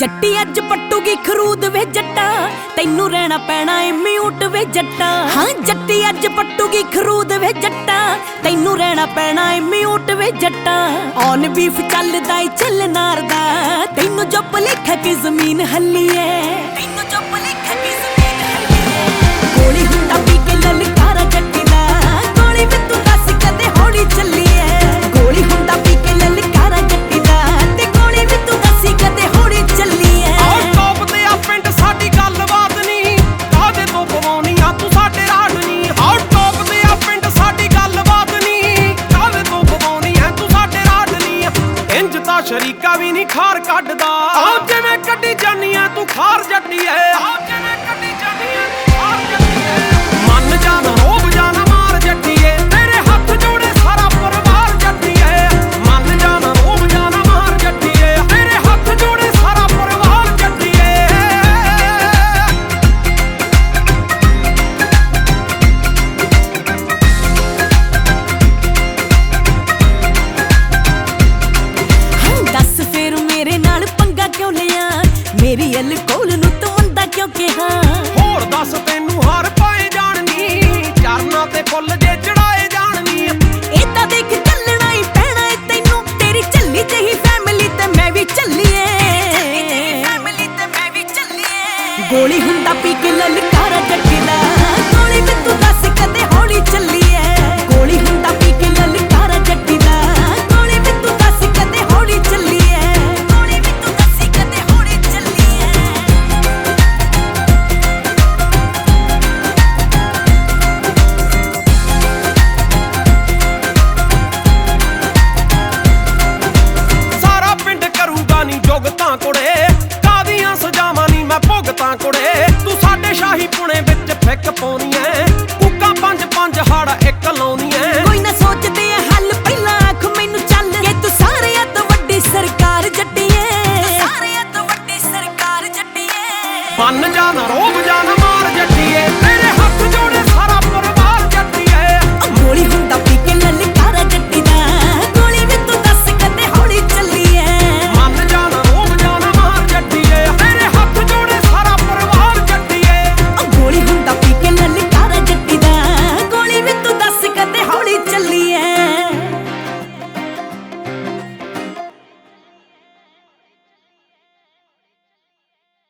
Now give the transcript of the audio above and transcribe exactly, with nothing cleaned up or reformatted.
जट्टी अज पट्टूगी खरूद वे जट्टा, तैनू रहना पैना ए म्यूट वे जट्टा। हाँ जट्टी अज पट्टूगी खरूद वे जट्टा, तैनू रहना पैना ए म्यूट वे जट्टा। ऑन बीफ चलदा ए चल नार दा, तैनू जो भुलेखा की जमीन हल्ली है, तैनू जो भुलेखा की जमीन हल्ली है। गोली हुंदा पी के ललकारा जट्टी दा, गोली वे तू दस कदे हौली चली है। गोली हुंदा पी के ललकारा जट्टी दा, ते गोली वे तू दसी कदे हौली चली है। और टॉप ते आ पिंड साडी गलबात नहीं, कादे तो पवाउणी आ तू साडे राड नहीं। और टॉप ते आ पिंड साडी गलबात नहीं, कादे तो पवाउणी आ तू साडे राड नहीं। इंज ता शरीका भी नहीं खार कड्डदा, आ जिवें कड्डी जानी आ तू खार जट्टी है। आ जिवें कड्डी जानी आ तू खार जट्टी है। मन जाना रोब जाना मार जट्टी है, तेरे हथ जोड़े सारा परिवार जट्टी है। मन जाना रोब जाना मार जट्टी है, तेरे हथ जोड़े सारा परिवार जट्टी है। हाँ दस फिर मेरे नाल पंगा क्यों लिया, मेरी अल्कोहल नू तू मंदा क्यों कहा। होर दस तैनू हार पाए जाणनी, चरना ते फुੱਲ जे चढ़ाए जाणनी। ਇਹ ਤਾਂ ਦੇਖ ਚੱਲਣਾ ਹੀ ਪੈਣਾ ਏ ਤੈਨੂੰ, ਤੇਰੀ ਝੱਲੀ ਜਿਹੀ ਫੈਮਿਲੀ ਤੇ ਮੈਂ ਵੀ ਚੱਲੀਏ। ਫੈਮਿਲੀ ਤੇ ਮੈਂ ਵੀ ਚੱਲੀਏ। ਗੋਲੀ ਹੁੰਦਾ ਪੀ ਕੇ ਲਲਕਾਰਾ ਜੱਟੀ ਦਾ, ਗੋਲੀ ਵੀ ਤੂੰ ਦੱਸ ਕਦੇ ਹੌਲੀ ਚੱਲੀਏ। ਗੋਲੀ ਹੁੰਦਾ ਪੀ ਕੇ ਲਲਕਾਰਾ ਜੱਟੀ ਦਾ, ਗੋਲੀ ਵੀ ਤੂੰ ਦੱਸ ਕਦੇ ਹੌਲੀ ਚੱਲੀਏ। ਗੋਲੀ ਵੀ ਤੂੰ ਦੱਸ ਕਦੇ ਹੌਲੀ ਚੱਲੀਏ। ਸਾਰਾ ਪਿੰਡ ਕਰੂਗਾ ਨੀ ਜੁਗਤਾਂ ਕੁੜੇ, ਕਾਦੀਆਂ ਸਜ਼ਾਵਾਂ ਨੀ ਮੈਂ ਭੁਗਤਾਂ ਕੁੜੇ। ਤੂੰ ਸਾਡੇ ਸ਼ਾਹੀ ਪੁਣੇ ਵਿੱਚ ਫਿੱਕ ਪਾਉਣੀ ਐ, ਕੂਕਾਂ ਪੰਜ ਪੰਜ ਹੜ ਇੱਕ ਲਾਉਣੀ ਐ। ਕੋਈ ਨਾ ਸੋਚਦੇ ਆ ਹੱਲ, ਪਹਿਲਾਂ ਆਖ ਮੈਨੂੰ ਚੱਲ ਕਿ ਤੂੰ ਸਾਰਿਆਂ ਤੋਂ ਵੱਡੀ ਸਰਕਾਰ ਜੱਟੀ ਏ। ਸਾਰਿਆਂ ਤੋਂ ਵੱਡੀ ਸਰਕਾਰ ਜੱਟੀ ਏ। ਮੰਨ ਜਾਣਾ ਰੋਬ ਜਾਣਾ ਮਾਰ ਜੱਟੀ ਏ।